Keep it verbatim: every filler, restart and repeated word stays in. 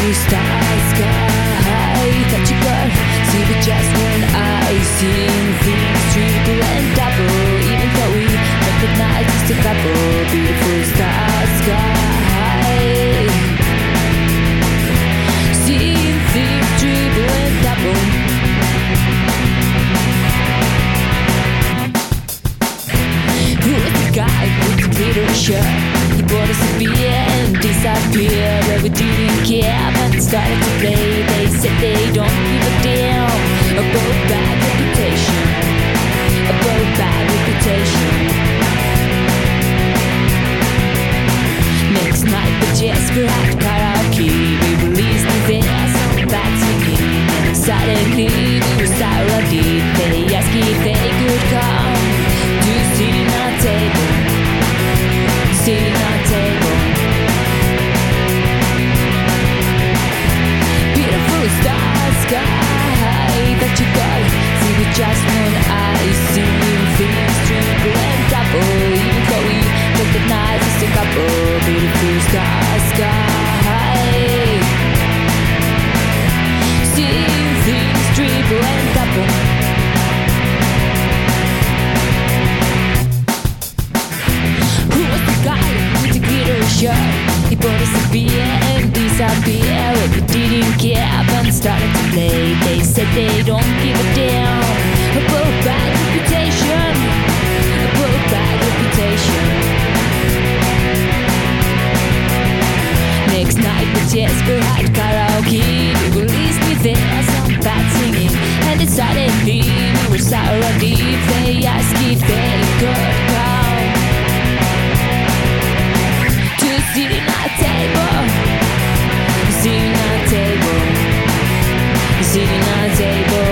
stars sky that you got. See the just when I sing things triple and double. Even though we recognize just a couple beautiful stars sky. Seeing things triple and double. Who is the guy with the glitter shirt? He bought us a beer and disappeared. Well, we didn't care, but started to play. They said they don't give a damn about bad reputation, about bad reputation. Next night, the Jasper had karaoke. We released the dance on that singing, and suddenly we were already. They asked if they could come to sit in our table, sit in our table. Beautiful star sky that you got. See the just one eye, seeing things triple and double. Even though we recognize just a couple beautiful star sky. Seeing things triple and double. Who was the guy with the glitter shirt? He bought us a beer and disappeared. Well, we didn't care, but started to play. They said they don't give a damn about bad reputation, about bad reputation. Next night the Jasper had karaoke. We released with their some bad singing, and then suddenly we were sour deep. They asked if they could come to sit in our table, sit in our table, sit in our table.